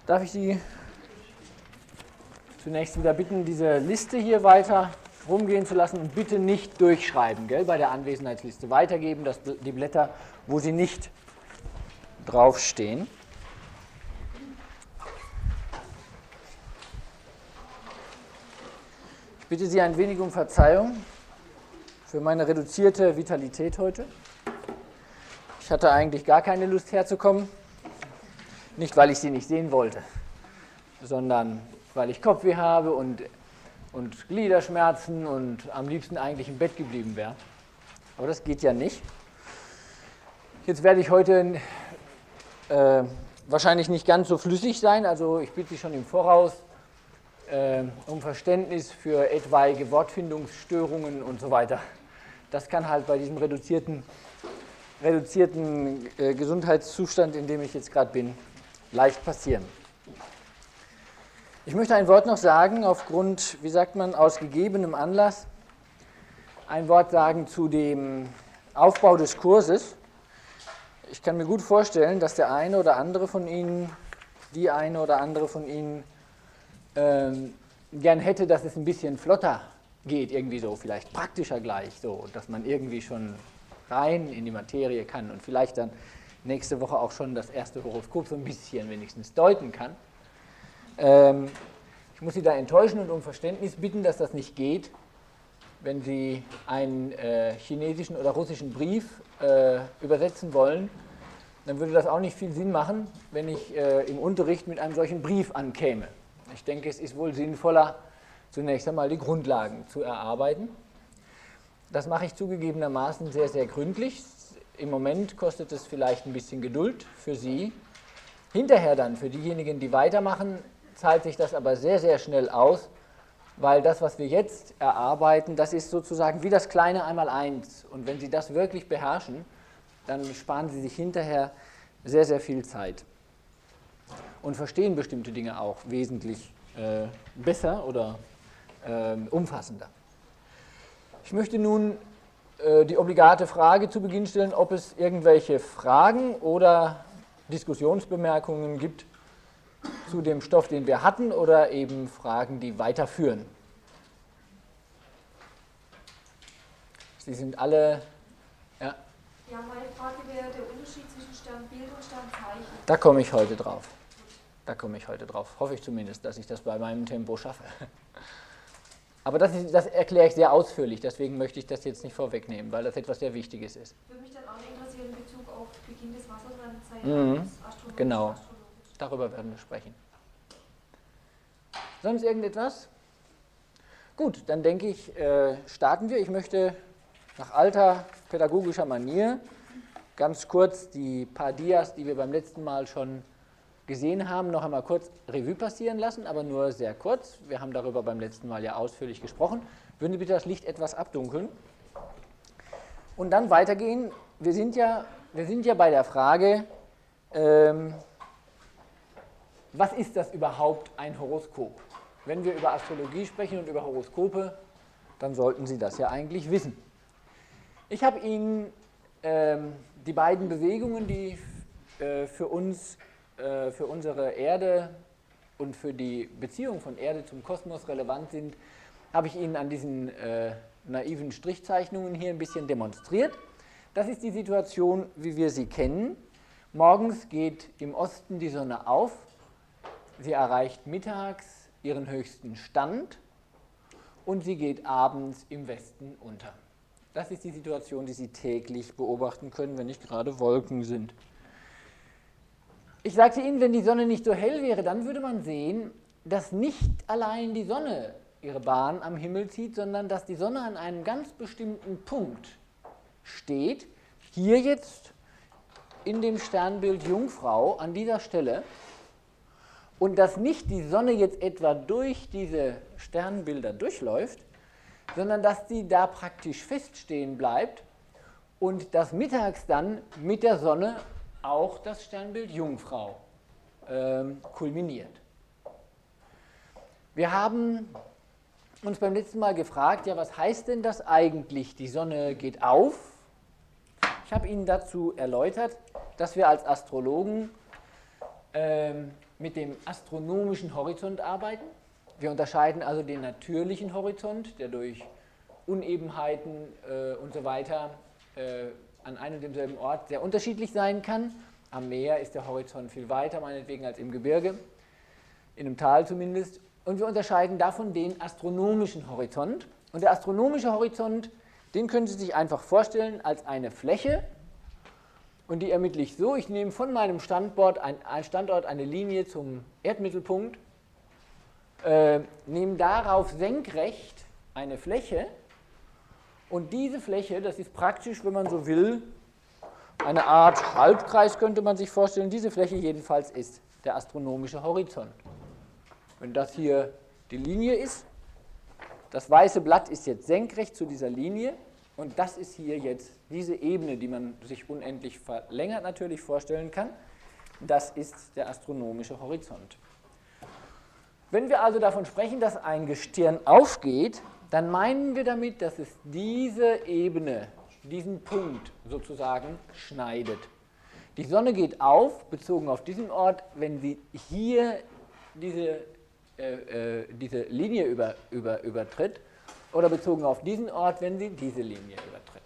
Darf ich Sie zunächst wieder bitten, diese Liste hier weiter rumgehen zu lassen und bitte nicht durchschreiben, gell, bei der Anwesenheitsliste. Weitergeben die Blätter, wo sie nicht draufstehen. Ich bitte Sie ein wenig um Verzeihung für meine reduzierte Vitalität heute. Ich hatte eigentlich gar keine Lust herzukommen. Nicht, weil ich Sie nicht sehen wollte, sondern weil ich Kopfweh habe und Gliederschmerzen und am liebsten eigentlich im Bett geblieben wäre. Aber das geht ja nicht. Jetzt werde ich heute wahrscheinlich nicht ganz so flüssig sein, also ich bitte Sie schon im Voraus um Verständnis für etwaige Wortfindungsstörungen und so weiter. Das kann halt bei diesem reduzierten Gesundheitszustand, in dem ich jetzt gerade bin, leicht passieren. Ich möchte ein Wort noch sagen, aufgrund, wie sagt man, aus gegebenem Anlass, ein Wort sagen zu dem Aufbau des Kurses. Ich kann mir gut vorstellen, dass der eine oder andere von Ihnen, die eine oder andere von Ihnen gern hätte, dass es ein bisschen flotter geht, irgendwie so, vielleicht praktischer gleich, so, dass man irgendwie schon rein in die Materie kann und vielleicht dann nächste Woche auch schon das erste Horoskop so ein bisschen wenigstens deuten kann. Ich muss Sie da enttäuschen und um Verständnis bitten, dass das nicht geht, wenn Sie einen chinesischen oder russischen Brief übersetzen wollen. Dann würde das auch nicht viel Sinn machen, wenn ich im Unterricht mit einem solchen Brief ankäme. Ich denke, es ist wohl sinnvoller, zunächst einmal die Grundlagen zu erarbeiten. Das mache ich zugegebenermaßen sehr, sehr gründlich. Im Moment kostet es vielleicht ein bisschen Geduld für Sie. Hinterher dann, für diejenigen, die weitermachen, zahlt sich das aber sehr, sehr schnell aus, weil das, was wir jetzt erarbeiten, das ist sozusagen wie das kleine Einmaleins. Und wenn Sie das wirklich beherrschen, dann sparen Sie sich hinterher sehr, sehr viel Zeit und verstehen bestimmte Dinge auch wesentlich besser oder umfassender. Ich möchte nun die obligate Frage zu Beginn stellen, ob es irgendwelche Fragen oder Diskussionsbemerkungen gibt zu dem Stoff, den wir hatten, oder eben Fragen, die weiterführen. Sie sind alle... Ja, meine Frage wäre der Unterschied zwischen Sternbild und Sternzeichen. Da komme ich heute drauf. Hoffe ich zumindest, dass ich das bei meinem Tempo schaffe. Aber das erkläre ich sehr ausführlich, deswegen möchte ich das jetzt nicht vorwegnehmen, weil das etwas sehr Wichtiges ist. Würde mich dann auch interessieren in Bezug auf Beginn des Wassersternzeichens. Genau, darüber werden wir sprechen. Sonst irgendetwas? Gut, dann denke ich, starten wir. Ich möchte nach alter pädagogischer Manier ganz kurz die paar Dias, die wir beim letzten Mal schon gesehen haben, noch einmal kurz Revue passieren lassen, aber nur sehr kurz. Wir haben darüber beim letzten Mal ja ausführlich gesprochen. Würden Sie bitte das Licht etwas abdunkeln? Und dann weitergehen. Wir sind ja bei der Frage, was ist das überhaupt ein Horoskop? Wenn wir über Astrologie sprechen und über Horoskope, dann sollten Sie das ja eigentlich wissen. Ich habe Ihnen die beiden Bewegungen, die für uns, für unsere Erde und für die Beziehung von Erde zum Kosmos relevant sind, habe ich Ihnen an diesen naiven Strichzeichnungen hier ein bisschen demonstriert. Das ist die Situation, wie wir sie kennen. Morgens geht im Osten die Sonne auf, sie erreicht mittags ihren höchsten Stand und sie geht abends im Westen unter. Das ist die Situation, die Sie täglich beobachten können, wenn nicht gerade Wolken sind. Ich sagte Ihnen, wenn die Sonne nicht so hell wäre, dann würde man sehen, dass nicht allein die Sonne ihre Bahn am Himmel zieht, sondern dass die Sonne an einem ganz bestimmten Punkt steht. Hier jetzt in dem Sternbild Jungfrau an dieser Stelle. Und dass nicht die Sonne jetzt etwa durch diese Sternbilder durchläuft, sondern dass die da praktisch feststehen bleibt und dass mittags dann mit der Sonne auch das Sternbild Jungfrau kulminiert. Wir haben uns beim letzten Mal gefragt, ja, was heißt denn das eigentlich? Die Sonne geht auf. Ich habe Ihnen dazu erläutert, dass wir als Astrologen mit dem astronomischen Horizont arbeiten. Wir unterscheiden also den natürlichen Horizont, der durch Unebenheiten und so weiter an einem und demselben Ort sehr unterschiedlich sein kann. Am Meer ist der Horizont viel weiter, meinetwegen, als im Gebirge, in einem Tal zumindest. Und wir unterscheiden davon den astronomischen Horizont. Und der astronomische Horizont, den können Sie sich einfach vorstellen als eine Fläche. Und die ermittle ich so: Ich nehme von meinem Standort eine Linie zum Erdmittelpunkt, nehme darauf senkrecht eine Fläche. Und diese Fläche, das ist praktisch, wenn man so will, eine Art Halbkreis, könnte man sich vorstellen. Diese Fläche jedenfalls ist der astronomische Horizont. Wenn das hier die Linie ist, das weiße Blatt ist jetzt senkrecht zu dieser Linie und das ist hier jetzt diese Ebene, die man sich unendlich verlängert natürlich vorstellen kann. Das ist der astronomische Horizont. Wenn wir also davon sprechen, dass ein Gestirn aufgeht, dann meinen wir damit, dass es diese Ebene, diesen Punkt sozusagen schneidet. Die Sonne geht auf, bezogen auf diesen Ort, wenn sie hier diese Linie übertritt, oder bezogen auf diesen Ort, wenn sie diese Linie übertritt.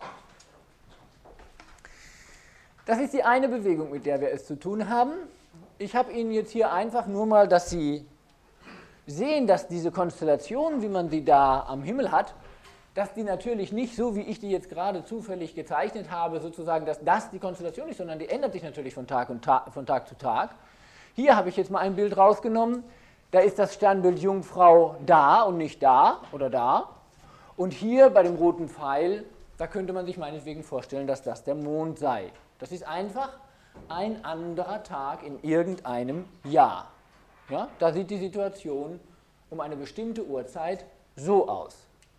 Das ist die eine Bewegung, mit der wir es zu tun haben. Ich habe Ihnen jetzt hier einfach nur mal, dass Sie sehen, dass diese Konstellation, wie man sie da am Himmel hat, dass die natürlich nicht so, wie ich die jetzt gerade zufällig gezeichnet habe, sozusagen, dass das die Konstellation ist, sondern die ändert sich natürlich von Tag zu Tag. Hier habe ich jetzt mal ein Bild rausgenommen, da ist das Sternbild Jungfrau da und nicht da oder da. Und hier bei dem roten Pfeil, da könnte man sich meinetwegen vorstellen, dass das der Mond sei. Das ist einfach ein anderer Tag in irgendeinem Jahr. Ja, da sieht die Situation um eine bestimmte Uhrzeit so aus.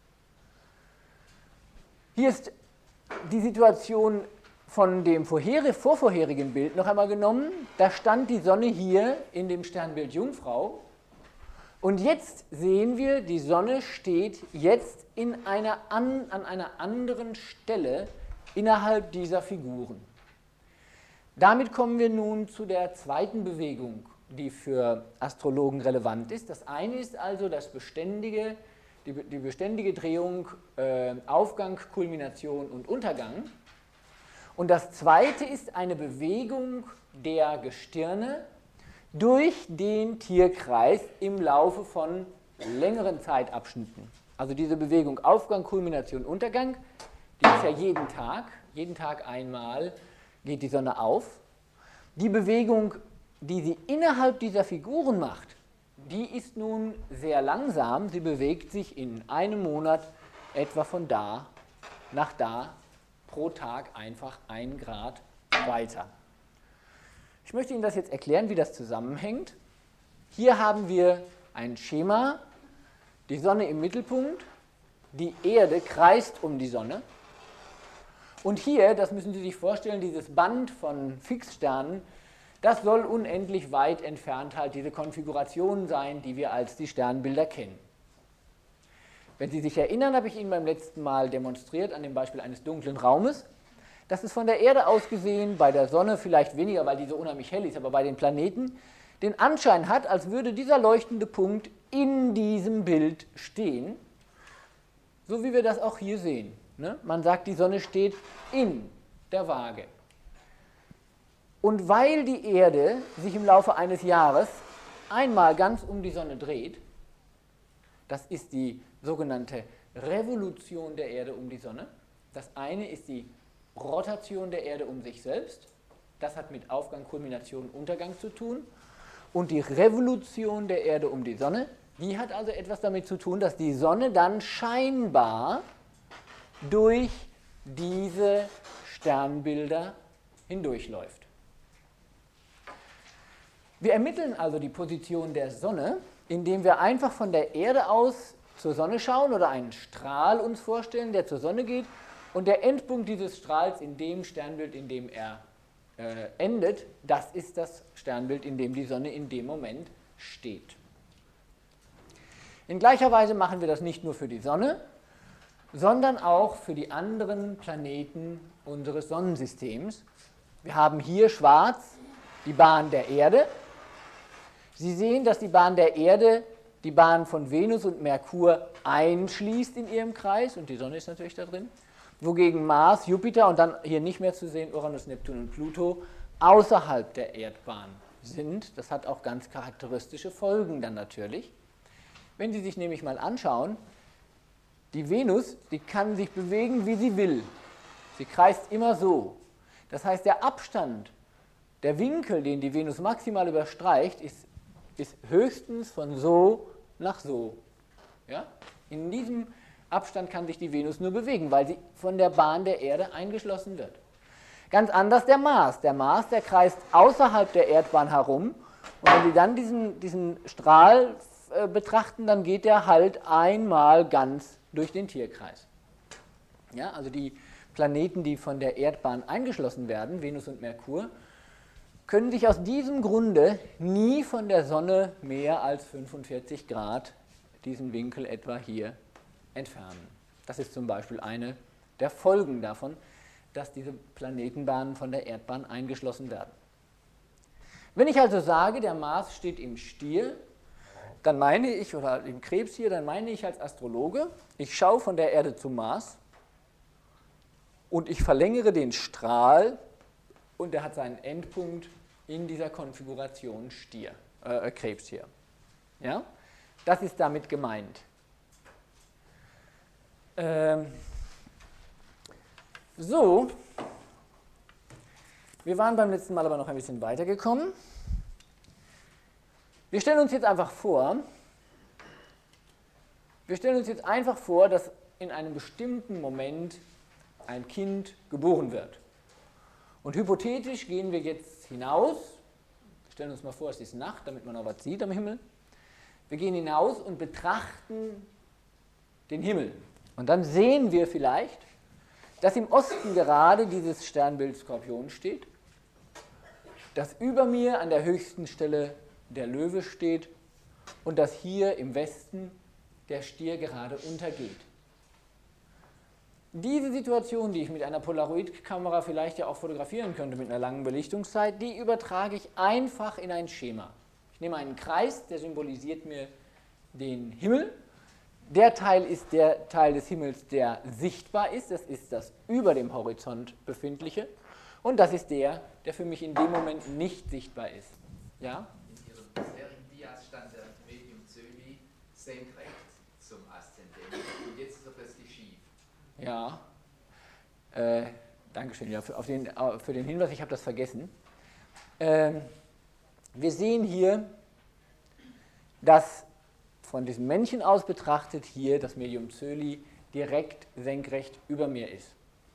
Hier ist die Situation von dem vorvorherigen Bild noch einmal genommen. Da stand die Sonne hier in dem Sternbild Jungfrau. Und jetzt sehen wir, die Sonne steht jetzt an einer anderen Stelle innerhalb dieser Figuren. Damit kommen wir nun zu der zweiten Bewegung, die für Astrologen relevant ist. Das eine ist also die beständige Drehung Aufgang, Kulmination und Untergang. Und das zweite ist eine Bewegung der Gestirne durch den Tierkreis im Laufe von längeren Zeitabschnitten. Also diese Bewegung Aufgang, Kulmination, Untergang, die ist ja jeden Tag einmal geht die Sonne auf. Die Bewegung, die sie innerhalb dieser Figuren macht, die ist nun sehr langsam. Sie bewegt sich in einem Monat etwa von da nach da pro Tag einfach 1 Grad weiter. Ich möchte Ihnen das jetzt erklären, wie das zusammenhängt. Hier haben wir ein Schema, die Sonne im Mittelpunkt, die Erde kreist um die Sonne. Und hier, das müssen Sie sich vorstellen, dieses Band von Fixsternen, das soll unendlich weit entfernt halt diese Konfiguration sein, die wir als die Sternbilder kennen. Wenn Sie sich erinnern, habe ich Ihnen beim letzten Mal demonstriert, an dem Beispiel eines dunklen Raumes, dass es von der Erde aus gesehen, bei der Sonne vielleicht weniger, weil die so unheimlich hell ist, aber bei den Planeten den Anschein hat, als würde dieser leuchtende Punkt in diesem Bild stehen, so wie wir das auch hier sehen. Ne? Man sagt, die Sonne steht in der Waage. Und weil die Erde sich im Laufe eines Jahres einmal ganz um die Sonne dreht, das ist die sogenannte Revolution der Erde um die Sonne. Das eine ist die Rotation der Erde um sich selbst. Das hat mit Aufgang, Kulmination, Untergang zu tun. Und die Revolution der Erde um die Sonne, die hat also etwas damit zu tun, dass die Sonne dann scheinbar durch diese Sternbilder hindurchläuft. Wir ermitteln also die Position der Sonne, indem wir einfach von der Erde aus zur Sonne schauen oder einen Strahl uns vorstellen, der zur Sonne geht, und der Endpunkt dieses Strahls in dem Sternbild, in dem er endet, das ist das Sternbild, in dem die Sonne in dem Moment steht. In gleicher Weise machen wir das nicht nur für die Sonne, sondern auch für die anderen Planeten unseres Sonnensystems. Wir haben hier schwarz die Bahn der Erde. Sie sehen, dass die Bahn der Erde die Bahn von Venus und Merkur einschließt in ihrem Kreis und die Sonne ist natürlich da drin, wogegen Mars, Jupiter und dann hier nicht mehr zu sehen Uranus, Neptun und Pluto außerhalb der Erdbahn sind. Das hat auch ganz charakteristische Folgen dann natürlich. Wenn Sie sich nämlich mal anschauen, die Venus, die kann sich bewegen, wie sie will. Sie kreist immer so. Das heißt, der Abstand, der Winkel, den die Venus maximal überstreicht, ist höchstens von so nach so. Ja? In diesem Abstand kann sich die Venus nur bewegen, weil sie von der Bahn der Erde eingeschlossen wird. Ganz anders der Mars. Der Mars, der kreist außerhalb der Erdbahn herum. Und wenn Sie dann diesen Strahl betrachten, dann geht der halt einmal ganz durch den Tierkreis. Ja, also die Planeten, die von der Erdbahn eingeschlossen werden, Venus und Merkur, können sich aus diesem Grunde nie von der Sonne mehr als 45 Grad, diesen Winkel etwa hier, entfernen. Das ist zum Beispiel eine der Folgen davon, dass diese Planetenbahnen von der Erdbahn eingeschlossen werden. Wenn ich also sage, der Mars steht im Stier, dann meine ich, oder im Krebs hier, dann meine ich als Astrologe, ich schaue von der Erde zum Mars und ich verlängere den Strahl und der hat seinen Endpunkt in dieser Konfiguration Krebs hier. Ja? Das ist damit gemeint. So, wir waren beim letzten Mal aber noch ein bisschen weitergekommen. Wir stellen uns jetzt einfach vor, dass in einem bestimmten Moment ein Kind geboren wird. Und hypothetisch gehen wir jetzt hinaus, wir stellen uns mal vor, es ist Nacht, damit man noch was sieht am Himmel. Wir gehen hinaus und betrachten den Himmel. Und dann sehen wir vielleicht, dass im Osten gerade dieses Sternbild Skorpion steht, dass über mir an der höchsten Stelle der Löwe steht und dass hier im Westen der Stier gerade untergeht. Diese Situation, die ich mit einer Polaroid-Kamera vielleicht ja auch fotografieren könnte mit einer langen Belichtungszeit, die übertrage ich einfach in ein Schema. Ich nehme einen Kreis, der symbolisiert mir den Himmel. Der Teil ist der Teil des Himmels, der sichtbar ist. Das ist das über dem Horizont befindliche. Und das ist der für mich in dem Moment nicht sichtbar ist. Ja? In Ihrem bisherigen Dias stand der Medium Zöli senkrecht zum Aszendenten und jetzt ist er plötzlich schief. Ja, Dankeschön ja, für den Hinweis, ich habe das vergessen. Wir sehen hier, dass von diesem Männchen aus betrachtet hier das Medium Zöli direkt senkrecht über mir ist.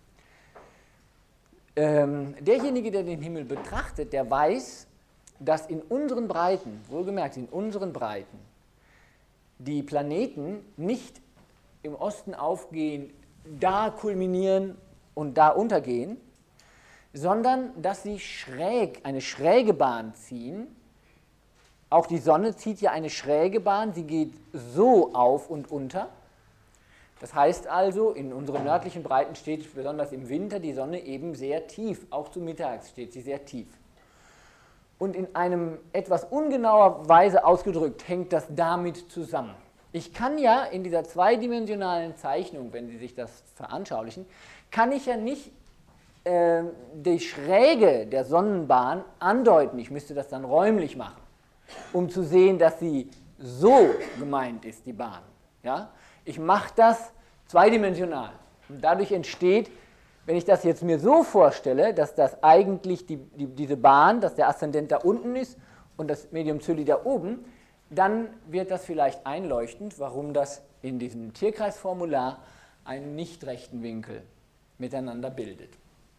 Derjenige, der den Himmel betrachtet, der weiß, dass in unseren Breiten, wohlgemerkt in unseren Breiten, die Planeten nicht im Osten aufgehen, da kulminieren und da untergehen, sondern dass sie eine schräge Bahn ziehen. Auch die Sonne zieht ja eine schräge Bahn, sie geht so auf und unter. Das heißt also, in unseren nördlichen Breiten steht besonders im Winter die Sonne eben sehr tief, auch zu mittags steht sie sehr tief. Und in einem etwas ungenauer Weise ausgedrückt hängt das damit zusammen. Ich kann ja in dieser zweidimensionalen Zeichnung, wenn Sie sich das veranschaulichen, kann ich ja nicht die Schräge der Sonnenbahn andeuten. Ich müsste das dann räumlich machen, um zu sehen, dass sie so gemeint ist, die Bahn. Ja? Ich mache das zweidimensional. Und dadurch entsteht, wenn ich das jetzt mir so vorstelle, dass das eigentlich diese Bahn, dass der Aszendent da unten ist und das Medium Zöli da oben, dann wird das vielleicht einleuchtend, warum das in diesem Tierkreisformular einen nicht rechten Winkel miteinander bildet.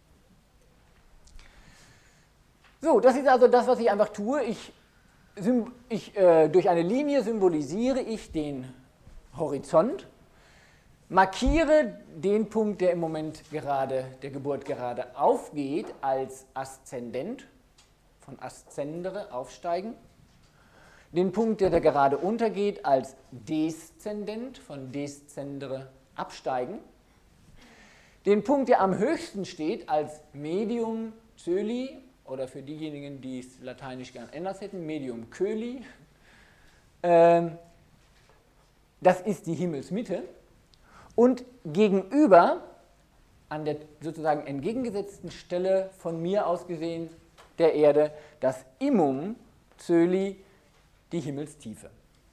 So, das ist also das, was ich einfach tue. Durch eine Linie symbolisiere ich den Horizont, markiere den Punkt, der im Moment der Geburt gerade aufgeht, als Aszendent, von Aszendere, aufsteigen, den Punkt, der gerade untergeht, als Deszendent, von Deszendere, absteigen, den Punkt, der am höchsten steht, als Medium Zöli, oder für diejenigen, die es lateinisch gern anders hätten, Medium Coeli. Das ist die Himmelsmitte. Und gegenüber, an der sozusagen entgegengesetzten Stelle von mir aus gesehen der Erde, das Immum Coeli, die Himmelstiefe.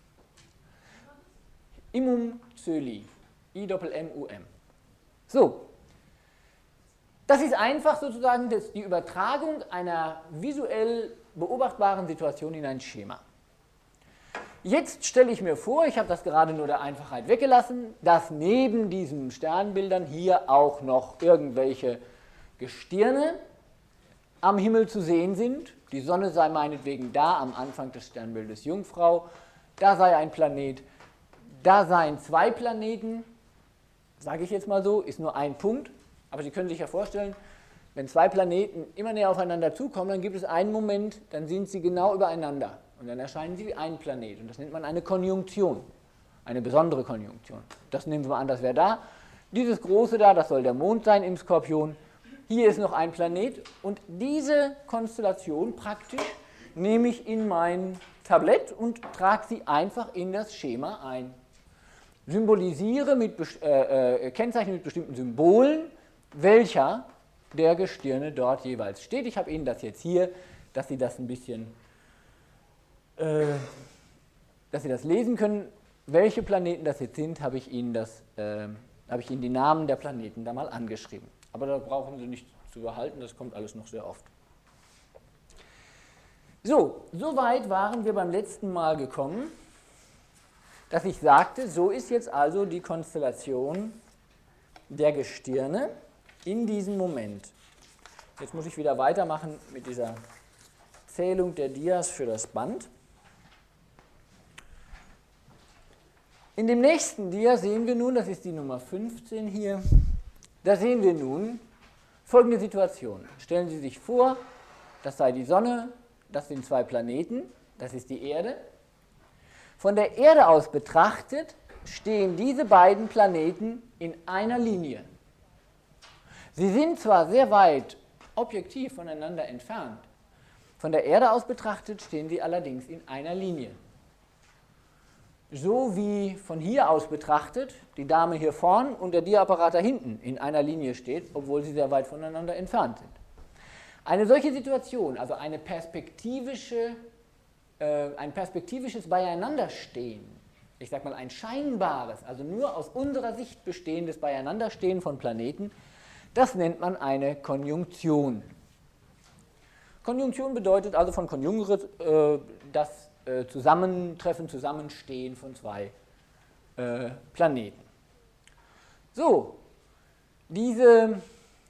Immum Coeli, I-M-M-U-M. So, das ist einfach sozusagen die Übertragung einer visuell beobachtbaren Situation in ein Schema. Jetzt stelle ich mir vor, ich habe das gerade nur der Einfachheit weggelassen, dass neben diesen Sternbildern hier auch noch irgendwelche Gestirne am Himmel zu sehen sind. Die Sonne sei meinetwegen da am Anfang des Sternbildes Jungfrau, da sei ein Planet, da seien zwei Planeten, sage ich jetzt mal so, ist nur ein Punkt, aber Sie können sich ja vorstellen, wenn zwei Planeten immer näher aufeinander zukommen, dann gibt es einen Moment, dann sind sie genau übereinander und dann erscheinen sie wie ein Planet und das nennt man eine Konjunktion, eine besondere Konjunktion. Das nehmen wir mal an, das wäre da. Dieses große da, das soll der Mond sein im Skorpion. Hier ist noch ein Planet und diese Konstellation praktisch nehme ich in mein Tablett und trage sie einfach in das Schema ein. Symbolisiere kennzeichne mit bestimmten Symbolen, welcher der Gestirne dort jeweils steht. Ich habe Ihnen das jetzt hier, dass Sie das ein bisschen, dass Sie das lesen können. Welche Planeten das jetzt sind, habe ich Ihnen die Namen der Planeten da mal angeschrieben. Aber da brauchen Sie nicht zu behalten, das kommt alles noch sehr oft. So, soweit waren wir beim letzten Mal gekommen, dass ich sagte, so ist jetzt also die Konstellation der Gestirne in diesem Moment. Jetzt muss ich wieder weitermachen mit dieser Zählung der Dias für das Band. In dem nächsten Dia sehen wir nun, das ist die Nummer 15 hier, da sehen wir nun folgende Situation. Stellen Sie sich vor, das sei die Sonne, das sind zwei Planeten, das ist die Erde. Von der Erde aus betrachtet stehen diese beiden Planeten in einer Linie. Sie sind zwar sehr weit objektiv voneinander entfernt, von der Erde aus betrachtet stehen sie allerdings in einer Linie. So wie von hier aus betrachtet die Dame hier vorn und der Diaapparat da hinten in einer Linie steht, obwohl sie sehr weit voneinander entfernt sind. Eine solche Situation, also ein perspektivisches Beieinanderstehen, ich sage mal ein scheinbares, also nur aus unserer Sicht bestehendes Beieinanderstehen von Planeten, das nennt man eine Konjunktion. Konjunktion bedeutet also von conjungere das Zusammentreffen, Zusammenstehen von zwei Planeten. So, diese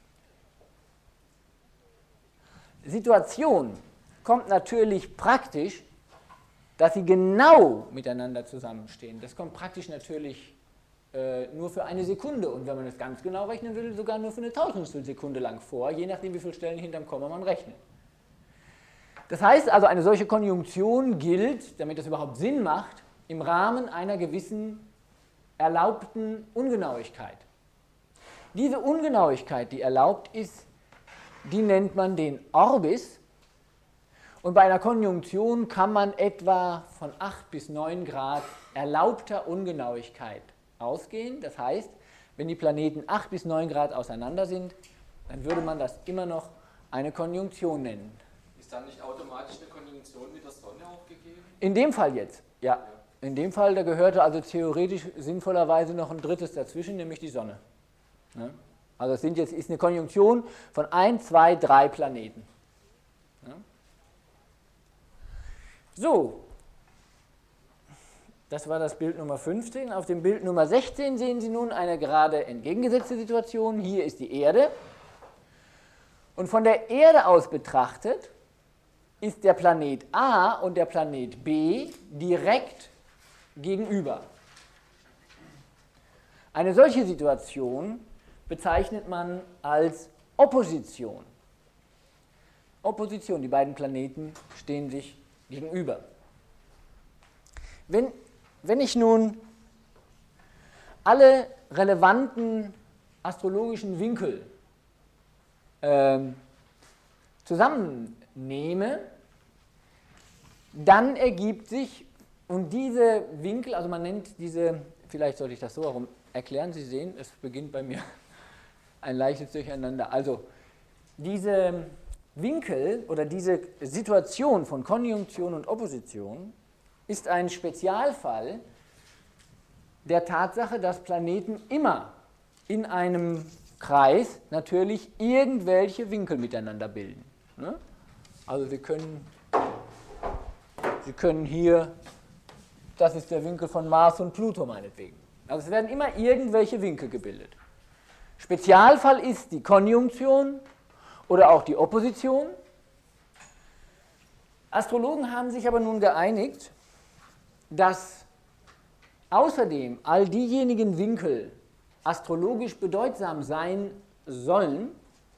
Situation kommt natürlich praktisch, dass sie genau miteinander zusammenstehen. Das kommt praktisch natürlich nur für eine Sekunde und wenn man es ganz genau rechnen will, sogar nur für eine Tausendstel Sekunde lang vor, je nachdem wie viele Stellen hinterm Komma man rechnet. Das heißt also, eine solche Konjunktion gilt, damit das überhaupt Sinn macht, im Rahmen einer gewissen erlaubten Ungenauigkeit. Diese Ungenauigkeit, die erlaubt ist, die nennt man den Orbis. Und bei einer Konjunktion kann man etwa von 8 bis 9 Grad erlaubter Ungenauigkeit ausgehen. Das heißt, wenn die Planeten 8 bis 9 Grad auseinander sind, dann würde man das immer noch eine Konjunktion nennen. Ist dann nicht automatisch eine Konjunktion mit der Sonne auch gegeben? In dem Fall jetzt, ja. In dem Fall, da gehörte also theoretisch sinnvollerweise noch ein drittes dazwischen, nämlich die Sonne. Ja? Also es ist eine Konjunktion von 1, 2, 3 Planeten. Ja? So, das war das Bild Nummer 15. Auf dem Bild Nummer 16 sehen Sie nun eine gerade entgegengesetzte Situation. Hier ist die Erde. Und von der Erde aus betrachtet ist der Planet A und der Planet B direkt gegenüber. Eine solche Situation bezeichnet man als Opposition. Opposition, die beiden Planeten stehen sich gegenüber. Wenn ich nun alle zusammennehme, dann ergibt sich, und diese Winkel, also man nennt diese, vielleicht sollte ich das so herum erklären, Sie sehen, es beginnt bei mir ein leichtes Durcheinander. Also diese Winkel oder diese Situation von Konjunktion und Opposition ist ein Spezialfall der Tatsache, dass Planeten immer in einem Kreis natürlich irgendwelche Winkel miteinander bilden. Ne? Also Sie können hier, das ist der Winkel von Mars und Pluto meinetwegen. Also es werden immer irgendwelche Winkel gebildet. Spezialfall ist die Konjunktion oder auch die Opposition. Astrologen haben sich aber nun geeinigt, dass außerdem all diejenigen Winkel astrologisch bedeutsam sein sollen,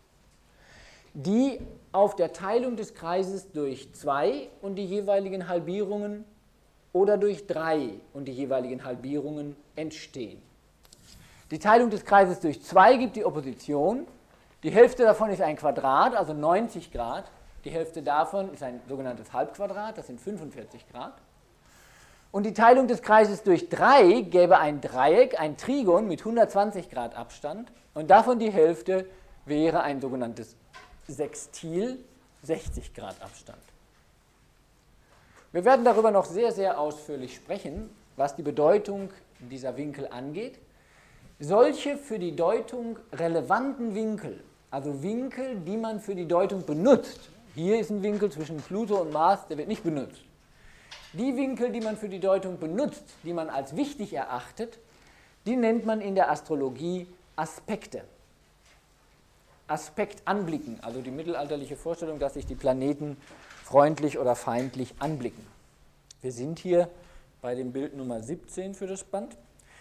die auf der Teilung des Kreises durch 2 und die jeweiligen Halbierungen oder durch 3 und die jeweiligen Halbierungen entstehen. Die Teilung des Kreises durch 2 gibt die Opposition. Die Hälfte davon ist ein Quadrat, also 90 Grad. Die Hälfte davon ist ein sogenanntes Halbquadrat, das sind 45 Grad. Und die Teilung des Kreises durch 3 gäbe ein Dreieck, ein Trigon mit 120 Grad Abstand. Und davon die Hälfte wäre ein sogenanntes Sextil, 60 Grad Abstand. Wir werden darüber noch sehr, sehr ausführlich sprechen, was die Bedeutung dieser Winkel angeht. Solche für die Deutung relevanten Winkel, also Winkel, die man für die Deutung benutzt, hier ist ein Winkel zwischen Pluto und Mars, der wird nicht benutzt. Die Winkel, die man für die Deutung benutzt, die man als wichtig erachtet, die nennt man in der Astrologie Aspekte. Aspekt anblicken, also die mittelalterliche Vorstellung, dass sich die Planeten freundlich oder feindlich anblicken. Wir sind hier bei dem Bild Nummer 17 für das Band.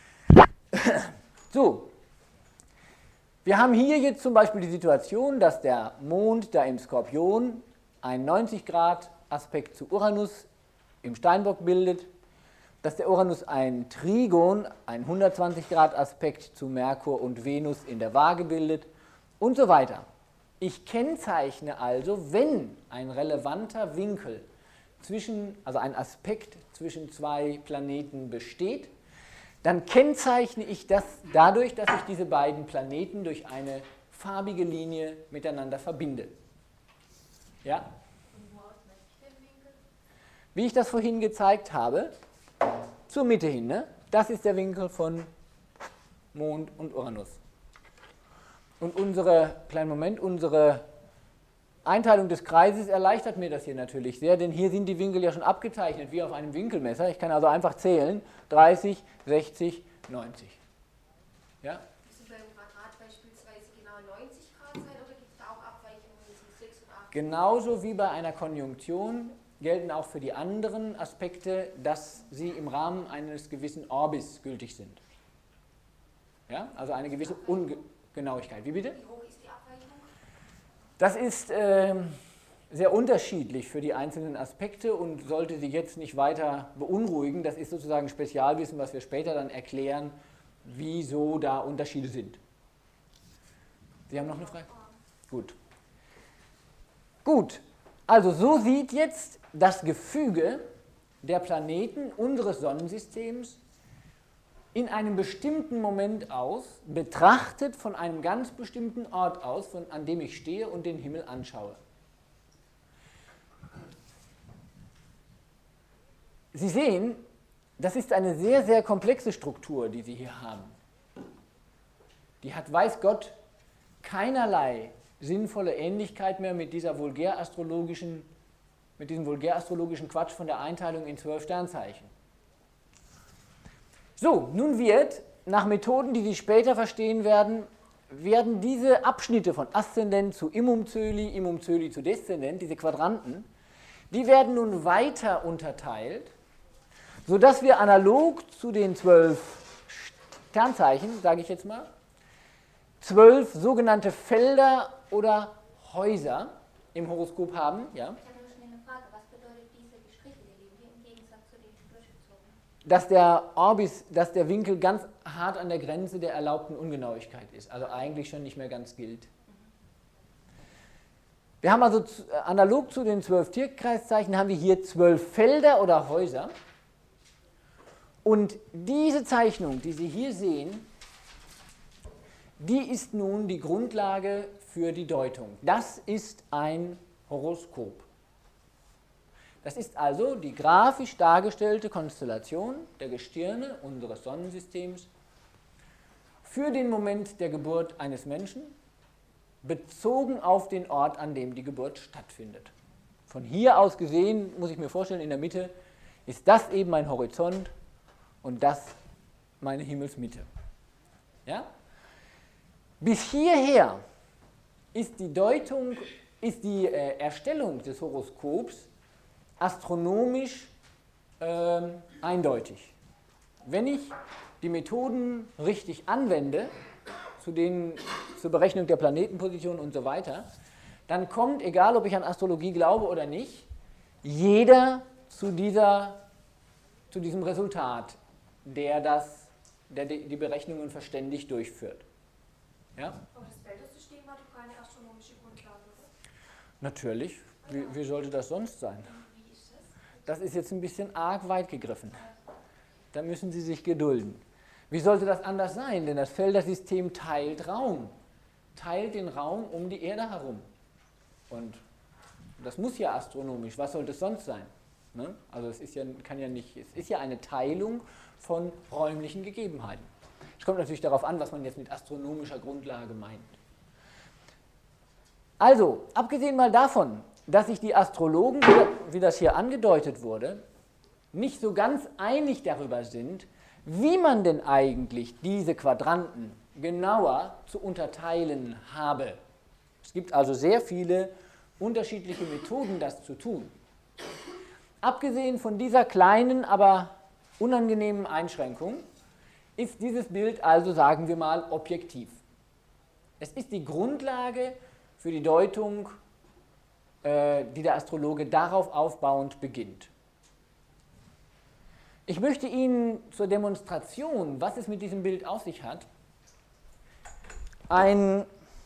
So, wir haben hier jetzt zum Beispiel die Situation, dass der Mond da im Skorpion einen 90 Grad Aspekt zu Uranus im Steinbock bildet, dass der Uranus ein Trigon, einen 120 Grad Aspekt zu Merkur und Venus in der Waage bildet und so weiter. Ich kennzeichne also, wenn ein relevanter Winkel also ein Aspekt zwischen 2 Planeten besteht, dann kennzeichne ich das dadurch, dass ich diese beiden Planeten durch eine farbige Linie miteinander verbinde. Ja? Wie ich das vorhin gezeigt habe, zur Mitte hin, ne? Das ist der Winkel von Mond und Uranus. Und unsere Einteilung des Kreises erleichtert mir das hier natürlich sehr, denn hier sind die Winkel ja schon abgezeichnet, wie auf einem Winkelmesser. Ich kann also einfach zählen, 30, 60, 90. Ja? Müssen beim Quadrat beispielsweise genau 90 Grad sein oder gibt es da auch Abweichungen zu 6 und 8? Genauso wie bei einer Konjunktion gelten auch für die anderen Aspekte, dass sie im Rahmen eines gewissen Orbis gültig sind. Ja? Also eine gewisse Ungenauigkeit. Wie bitte? Wie hoch ist die Abweichung? Das ist sehr unterschiedlich für die einzelnen Aspekte und sollte Sie jetzt nicht weiter beunruhigen. Das ist sozusagen Spezialwissen, was wir später dann erklären, wieso da Unterschiede sind. Sie haben noch eine Frage? Gut. Gut, also so sieht jetzt das Gefüge der Planeten unseres Sonnensystems in einem bestimmten Moment aus, betrachtet von einem ganz bestimmten Ort aus, an dem ich stehe und den Himmel anschaue. Sie sehen, das ist eine sehr, sehr komplexe Struktur, die Sie hier haben. Die hat, weiß Gott, keinerlei sinnvolle Ähnlichkeit mehr mit diesem vulgärastrologischen Quatsch von der Einteilung in 12 Sternzeichen. So, nun wird, nach Methoden, die Sie später verstehen werden, diese Abschnitte von Aszendent zu Immum Coeli zu Deszendent, diese Quadranten, die werden nun weiter unterteilt, sodass wir analog zu den 12 Sternzeichen, sage ich jetzt mal, 12 sogenannte Felder oder Häuser im Horoskop haben. Ja? Ich habe nur schnell eine Frage. Was bedeutet diese gestrichelte Linie im Gegensatz zu den durchgezogenen? Dass der Orbis, dass der Winkel ganz hart an der Grenze der erlaubten Ungenauigkeit ist, also eigentlich schon nicht mehr ganz gilt. Wir haben also analog zu den 12 Tierkreiszeichen haben wir hier 12 Felder oder Häuser. Und diese Zeichnung, die Sie hier sehen, die ist nun die Grundlage für die Deutung. Das ist ein Horoskop. Das ist also die grafisch dargestellte Konstellation der Gestirne unseres Sonnensystems für den Moment der Geburt eines Menschen, bezogen auf den Ort, an dem die Geburt stattfindet. Von hier aus gesehen, muss ich mir vorstellen, in der Mitte ist das eben mein Horizont und das meine Himmelsmitte. Ja? Bis hierher ist die Deutung, ist die Erstellung des Horoskops astronomisch eindeutig. Wenn ich die Methoden richtig anwende, zur Berechnung der Planetenposition und so weiter, dann kommt, egal ob ich an Astrologie glaube oder nicht, jeder zu diesem Resultat, der die Berechnungen verständig durchführt. Ja? Aber das Feldersystem hat doch keine astronomische Grundlage, oder? Natürlich. Wie sollte das sonst sein? Wie ist das? Das ist jetzt ein bisschen arg weit gegriffen. Da müssen Sie sich gedulden. Wie sollte das anders sein? Denn das Feldersystem teilt Raum. Teilt den Raum um die Erde herum. Und das muss ja astronomisch. Was sollte es sonst sein? Ne? Also es ist ja eine Teilung von räumlichen Gegebenheiten. Es kommt natürlich darauf an, was man jetzt mit astronomischer Grundlage meint. Also, abgesehen mal davon, dass sich die Astrologen, wie das hier angedeutet wurde, nicht so ganz einig darüber sind, wie man denn eigentlich diese Quadranten genauer zu unterteilen habe. Es gibt also sehr viele unterschiedliche Methoden, das zu tun. Abgesehen von dieser kleinen, aber unangenehmen Einschränkung ist dieses Bild also, sagen wir mal, objektiv. Es ist die Grundlage für die Deutung, die der Astrologe darauf aufbauend beginnt. Ich möchte Ihnen zur Demonstration, was es mit diesem Bild auf sich hat, ein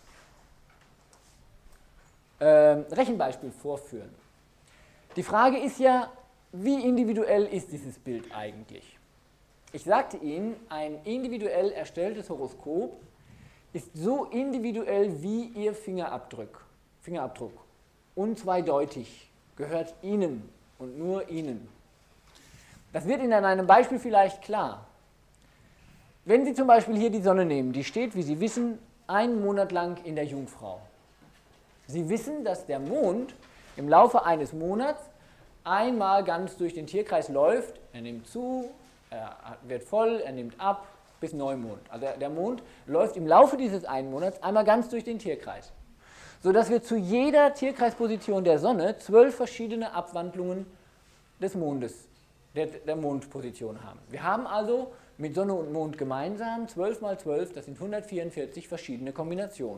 Rechenbeispiel vorführen. Die Frage ist ja, wie individuell ist dieses Bild eigentlich? Ich sagte Ihnen, ein individuell erstelltes Horoskop ist so individuell wie Ihr Fingerabdruck. Unzweideutig, gehört Ihnen und nur Ihnen. Das wird Ihnen an einem Beispiel vielleicht klar. Wenn Sie zum Beispiel hier die Sonne nehmen, die steht, wie Sie wissen, einen Monat lang in der Jungfrau. Sie wissen, dass der Mond im Laufe eines Monats einmal ganz durch den Tierkreis läuft. Er nimmt zu, er wird voll, er nimmt ab, bis Neumond. Also der Mond läuft im Laufe dieses einen Monats einmal ganz durch den Tierkreis. Sodass wir zu jeder Tierkreisposition der Sonne 12 verschiedene Abwandlungen des Mondes, der Mondposition haben. Wir haben also mit Sonne und Mond gemeinsam 12 mal 12, das sind 144 verschiedene Kombinationen.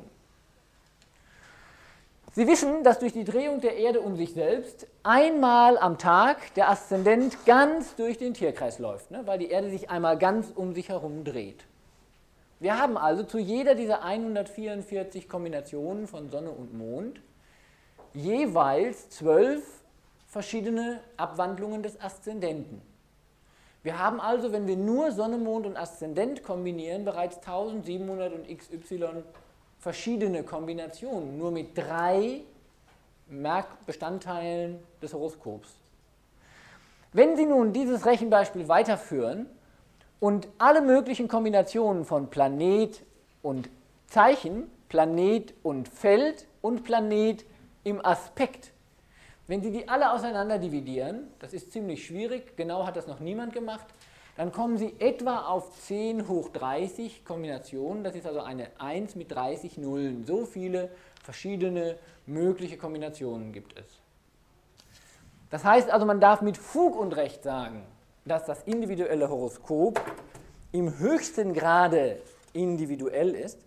Sie wissen, dass durch die Drehung der Erde um sich selbst einmal am Tag der Aszendent ganz durch den Tierkreis läuft, ne, weil die Erde sich einmal ganz um sich herum dreht. Wir haben also zu jeder dieser 144 Kombinationen von Sonne und Mond jeweils 12 verschiedene Abwandlungen des Aszendenten. Wir haben also, wenn wir nur Sonne, Mond und Aszendent kombinieren, bereits 1700 und XY verschiedene Kombinationen, nur mit 3 Merkbestandteilen des Horoskops. Wenn Sie nun dieses Rechenbeispiel weiterführen und alle möglichen Kombinationen von Planet und Zeichen, Planet und Feld und Planet im Aspekt, wenn Sie die alle auseinander dividieren, das ist ziemlich schwierig, genau hat das noch niemand gemacht, dann kommen Sie etwa auf 10 hoch 30 Kombinationen, das ist also eine 1 mit 30 Nullen. So viele verschiedene mögliche Kombinationen gibt es. Das heißt also, man darf mit Fug und Recht sagen, dass das individuelle Horoskop im höchsten Grade individuell ist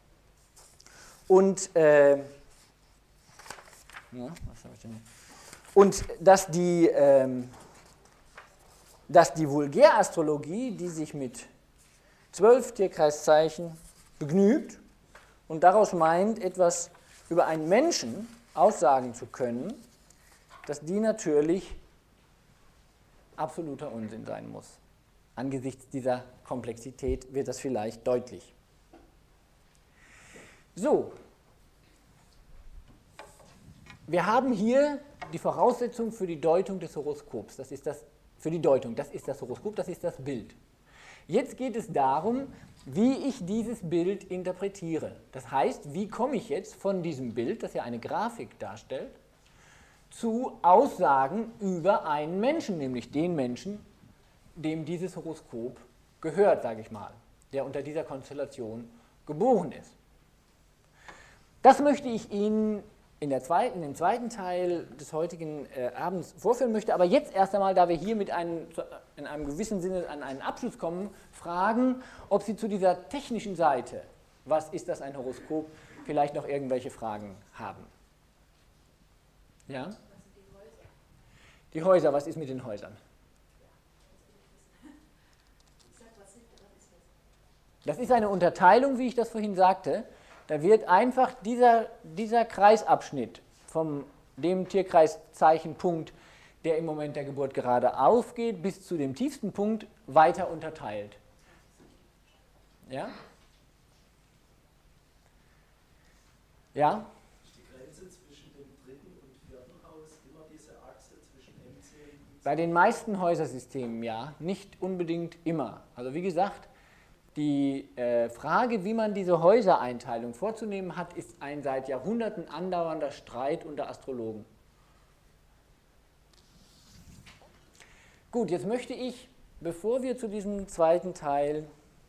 und, dass die Vulgärastrologie, die sich mit 12 Tierkreiszeichen begnügt und daraus meint, etwas über einen Menschen aussagen zu können, dass die natürlich absoluter Unsinn sein muss. Angesichts dieser Komplexität wird das vielleicht deutlich. So, wir haben hier die Voraussetzung für die Deutung des Horoskops. Das ist das Horoskop, das ist das Bild. Jetzt geht es darum, wie ich dieses Bild interpretiere. Das heißt, wie komme ich jetzt von diesem Bild, das ja eine Grafik darstellt, zu Aussagen über einen Menschen, nämlich den Menschen, dem dieses Horoskop gehört, sage ich mal, der unter dieser Konstellation geboren ist. Das möchte ich Ihnen in dem zweiten Teil des heutigen Abends vorführen, möchte aber jetzt erst einmal, da wir hier in einem gewissen Sinne an einen Abschluss kommen, fragen, ob Sie zu dieser technischen Seite, was ist das ein Horoskop, vielleicht noch irgendwelche Fragen haben. Ja? Die Häuser, was ist mit den Häusern? Das ist eine Unterteilung, wie ich das vorhin sagte. Da wird einfach dieser Kreisabschnitt von dem Tierkreiszeichenpunkt, der im Moment der Geburt gerade aufgeht, bis zu dem tiefsten Punkt weiter unterteilt. Ja? Ja? Die Grenze zwischen dem dritten und vierten Haus immer diese Achse zwischen MC und... Bei den meisten Häusersystemen ja, nicht unbedingt immer. Also wie gesagt, die Frage, wie man diese Häusereinteilung vorzunehmen hat, ist ein seit Jahrhunderten andauernder Streit unter Astrologen. Gut, jetzt möchte ich, bevor wir zu diesem zweiten Teil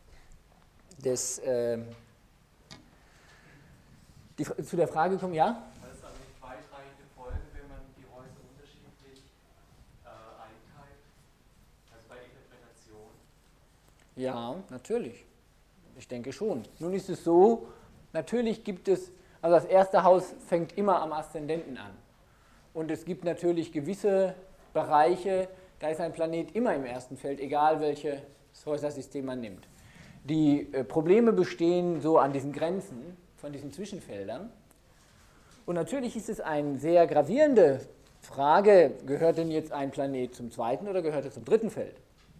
zu der Frage kommen, ja? Das ist eine weitreichende Folge, wenn man die Häuser unterschiedlich einteilt, also bei Interpretation. Ja, natürlich. Ich denke schon. Nun ist es so, natürlich gibt es, also das erste Haus fängt immer am Aszendenten an. Und es gibt natürlich gewisse Bereiche, da ist ein Planet immer im ersten Feld, egal welches Häusersystem man nimmt. Die Probleme bestehen so an diesen Grenzen von diesen Zwischenfeldern. Und natürlich ist es eine sehr gravierende Frage, gehört denn jetzt ein Planet zum zweiten oder gehört er zum dritten Feld?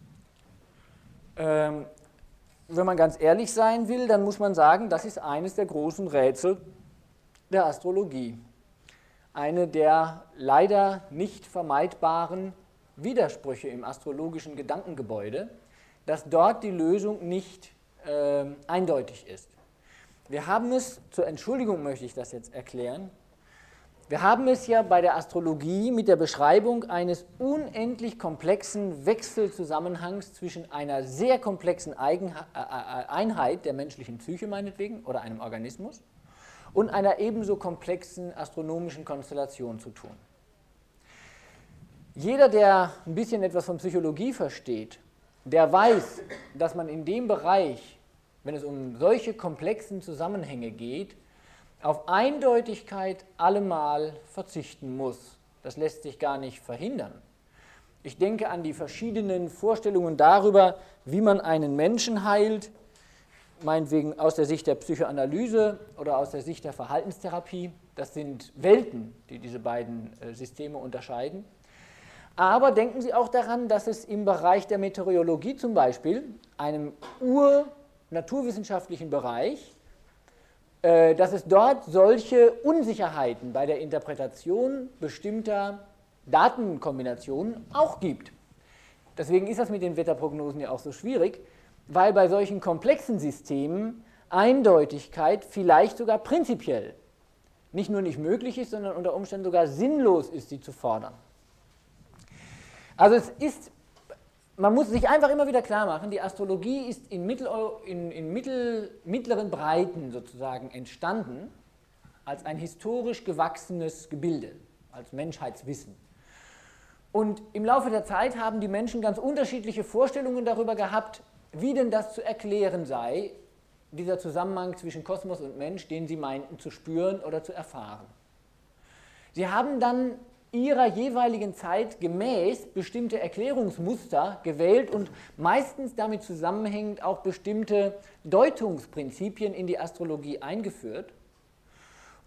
Wenn man ganz ehrlich sein will, dann muss man sagen, das ist eines der großen Rätsel der Astrologie. Eine der leider nicht vermeidbaren Widersprüche im astrologischen Gedankengebäude, dass dort die Lösung nicht eindeutig ist. Wir haben es, zur Entschuldigung möchte ich das jetzt erklären, wir haben es ja bei der Astrologie mit der Beschreibung eines unendlich komplexen Wechselzusammenhangs zwischen einer sehr komplexen Einheit der menschlichen Psyche meinetwegen oder einem Organismus und einer ebenso komplexen astronomischen Konstellation zu tun. Jeder, der ein bisschen etwas von Psychologie versteht, der weiß, dass man in dem Bereich, wenn es um solche komplexen Zusammenhänge geht, auf Eindeutigkeit allemal verzichten muss. Das lässt sich gar nicht verhindern. Ich denke an die verschiedenen Vorstellungen darüber, wie man einen Menschen heilt, meinetwegen aus der Sicht der Psychoanalyse oder aus der Sicht der Verhaltenstherapie. Das sind Welten, die diese beiden Systeme unterscheiden. Aber denken Sie auch daran, dass es im Bereich der Meteorologie zum Beispiel, einem naturwissenschaftlichen Bereich, dass es dort solche Unsicherheiten bei der Interpretation bestimmter Datenkombinationen auch gibt. Deswegen ist das mit den Wetterprognosen ja auch so schwierig, weil bei solchen komplexen Systemen Eindeutigkeit vielleicht sogar prinzipiell nicht nur nicht möglich ist, sondern unter Umständen sogar sinnlos ist, sie zu fordern. Also man muss sich einfach immer wieder klar machen, die Astrologie ist in mittleren Breiten sozusagen entstanden als ein historisch gewachsenes Gebilde, als Menschheitswissen. Und im Laufe der Zeit haben die Menschen ganz unterschiedliche Vorstellungen darüber gehabt, wie denn das zu erklären sei, dieser Zusammenhang zwischen Kosmos und Mensch, den sie meinten zu spüren oder zu erfahren. Sie haben dann ihrer jeweiligen Zeit gemäß bestimmte Erklärungsmuster gewählt und meistens damit zusammenhängend auch bestimmte Deutungsprinzipien in die Astrologie eingeführt.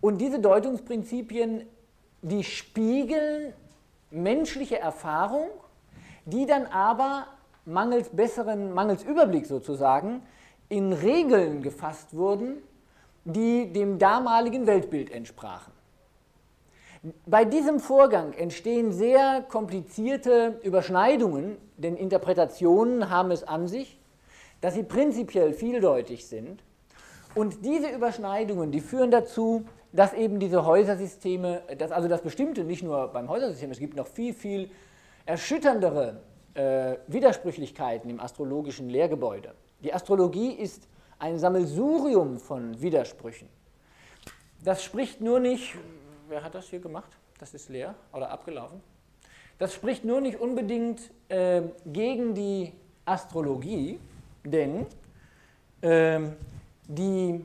Und diese Deutungsprinzipien, die spiegeln menschliche Erfahrung, die dann aber mangels Überblick sozusagen in Regeln gefasst wurden, die dem damaligen Weltbild entsprachen. Bei diesem Vorgang entstehen sehr komplizierte Überschneidungen, denn Interpretationen haben es an sich, dass sie prinzipiell vieldeutig sind. Und diese Überschneidungen, die führen dazu, dass eben diese Häusersysteme, also das Bestimmte nicht nur beim Häusersystem, es gibt noch viel, viel erschütterndere Widersprüchlichkeiten im astrologischen Lehrgebäude. Die Astrologie ist ein Sammelsurium von Widersprüchen. Das spricht nur nicht, wer hat das hier gemacht? Das ist leer oder abgelaufen. Das spricht nur nicht unbedingt gegen die Astrologie, denn die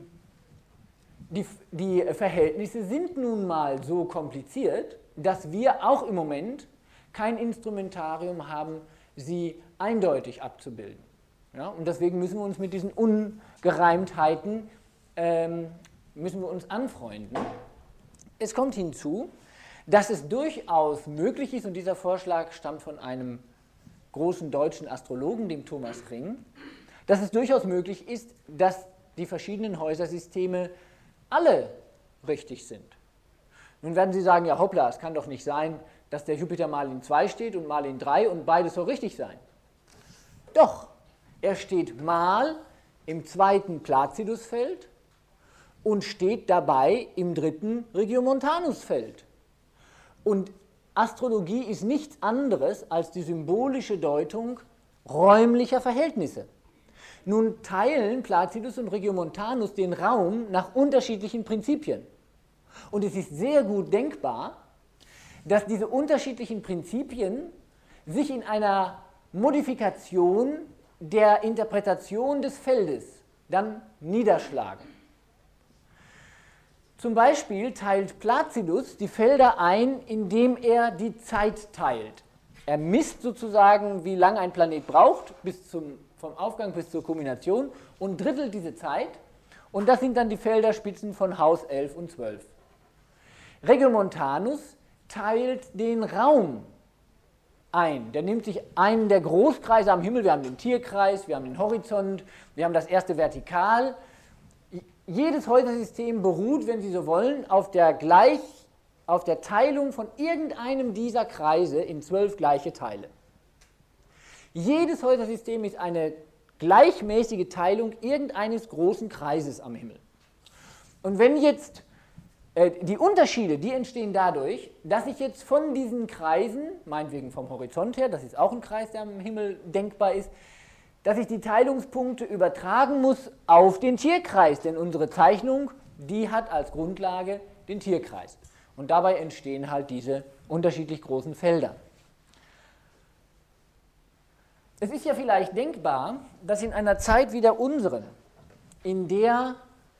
Verhältnisse sind nun mal so kompliziert, dass wir auch im Moment kein Instrumentarium haben, sie eindeutig abzubilden. Ja, und deswegen müssen wir uns mit diesen Ungereimtheiten müssen wir uns anfreunden. Es kommt hinzu, dass es durchaus möglich ist, und dieser Vorschlag stammt von einem großen deutschen Astrologen, dem Thomas Ring, dass es durchaus möglich ist, dass die verschiedenen Häusersysteme alle richtig sind. Nun werden Sie sagen, ja hoppla, es kann doch nicht sein, dass der Jupiter mal in 2 steht und mal in 3 und beides soll richtig sein. Doch, er steht mal im 2. Placidusfeld und steht dabei im 3. Regiomontanusfeld. Und Astrologie ist nichts anderes als die symbolische Deutung räumlicher Verhältnisse. Nun teilen Placidus und Regiomontanus den Raum nach unterschiedlichen Prinzipien. Und es ist sehr gut denkbar, dass diese unterschiedlichen Prinzipien sich in einer Modifikation der Interpretation des Feldes dann niederschlagen. Zum Beispiel teilt Placidus die Felder ein, indem er die Zeit teilt. Er misst sozusagen, wie lange ein Planet braucht, vom Aufgang bis zur Kulmination, und drittelt diese Zeit. Und das sind dann die Felderspitzen von Haus 11 und 12. Regiomontanus teilt den Raum ein. Der nimmt sich einen der Großkreise am Himmel. Wir haben den Tierkreis, wir haben den Horizont, wir haben das erste Vertikal. Jedes Häusersystem beruht, wenn Sie so wollen, auf der Teilung von irgendeinem dieser Kreise in 12 gleiche Teile. Jedes Häusersystem ist eine gleichmäßige Teilung irgendeines großen Kreises am Himmel. Und wenn jetzt die Unterschiede, die entstehen dadurch, dass ich jetzt von diesen Kreisen, meinetwegen vom Horizont her, das ist auch ein Kreis, der am Himmel denkbar ist, dass ich die Teilungspunkte übertragen muss auf den Tierkreis, denn unsere Zeichnung, die hat als Grundlage den Tierkreis. Und dabei entstehen halt diese unterschiedlich großen Felder. Es ist ja vielleicht denkbar, dass in einer Zeit wie der unseren, in der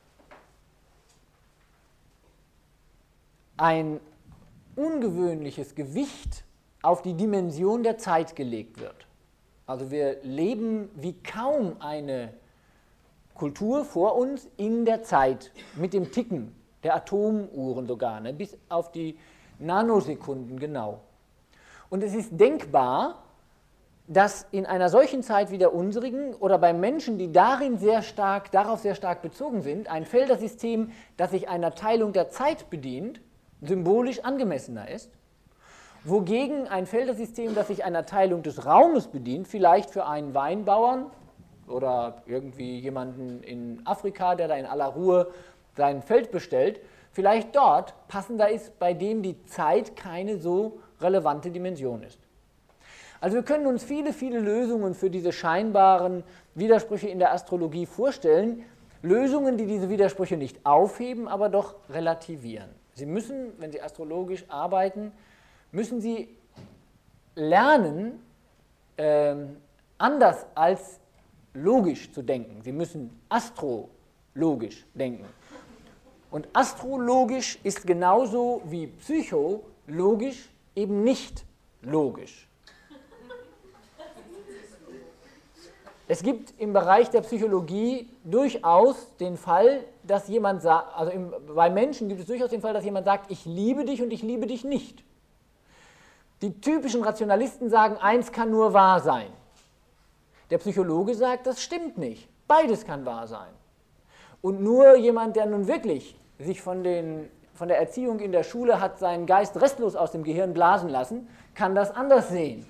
ein ungewöhnliches Gewicht auf die Dimension der Zeit gelegt wird. Also wir leben wie kaum eine Kultur vor uns in der Zeit, mit dem Ticken der Atomuhren sogar, ne, bis auf die Nanosekunden genau. Und es ist denkbar, dass in einer solchen Zeit wie der unsrigen oder bei Menschen, die darauf sehr stark bezogen sind, ein Feldersystem, das sich einer Teilung der Zeit bedient, symbolisch angemessener ist, wogegen ein Feldersystem, das sich einer Teilung des Raumes bedient, vielleicht für einen Weinbauern oder irgendwie jemanden in Afrika, der da in aller Ruhe sein Feld bestellt, vielleicht dort passender ist, bei dem die Zeit keine so relevante Dimension ist. Also wir können uns viele, viele Lösungen für diese scheinbaren Widersprüche in der Astrologie vorstellen, Lösungen, die diese Widersprüche nicht aufheben, aber doch relativieren. Sie müssen, wenn Sie astrologisch arbeiten, müssen Sie lernen, anders als logisch zu denken. Sie müssen astrologisch denken. Und astrologisch ist genauso wie psychologisch eben nicht logisch. Es gibt im Bereich der Psychologie durchaus den Fall, dass jemand sagt, also bei Menschen gibt es durchaus den Fall, dass jemand sagt, ich liebe dich und ich liebe dich nicht. Die typischen Rationalisten sagen, eins kann nur wahr sein. Der Psychologe sagt, das stimmt nicht. Beides kann wahr sein. Und nur jemand, der nun wirklich sich von der Erziehung in der Schule hat seinen Geist restlos aus dem Gehirn blasen lassen, kann das anders sehen.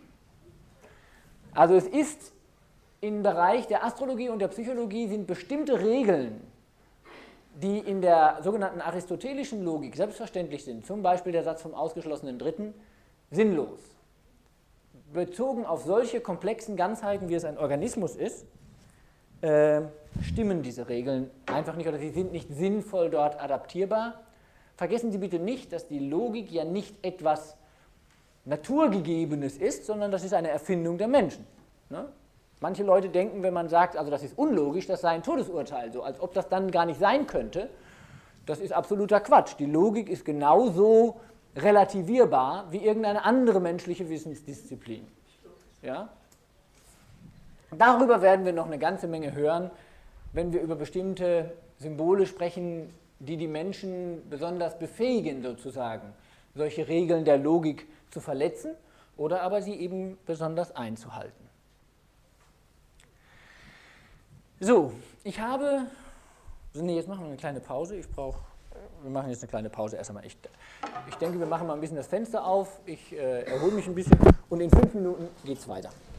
Also es ist im Bereich der Astrologie und der Psychologie sind bestimmte Regeln, die in der sogenannten aristotelischen Logik selbstverständlich sind, zum Beispiel der Satz vom ausgeschlossenen Dritten, sinnlos. Bezogen auf solche komplexen Ganzheiten, wie es ein Organismus ist, stimmen diese Regeln einfach nicht oder sie sind nicht sinnvoll dort adaptierbar. Vergessen Sie bitte nicht, dass die Logik ja nicht etwas Naturgegebenes ist, sondern das ist eine Erfindung der Menschen. Ne? Manche Leute denken, wenn man sagt, also das ist unlogisch, das sei ein Todesurteil, so als ob das dann gar nicht sein könnte. Das ist absoluter Quatsch. Die Logik ist genauso relativierbar wie irgendeine andere menschliche Wissensdisziplin. Ja? Darüber werden wir noch eine ganze Menge hören, wenn wir über bestimmte Symbole sprechen, die die Menschen besonders befähigen, sozusagen, solche Regeln der Logik zu verletzen oder aber sie eben besonders einzuhalten. So, jetzt machen wir eine kleine Pause. Wir machen jetzt eine kleine Pause erst einmal. Ich denke, wir machen mal ein bisschen das Fenster auf, ich erhole mich ein bisschen und in 5 Minuten geht es weiter.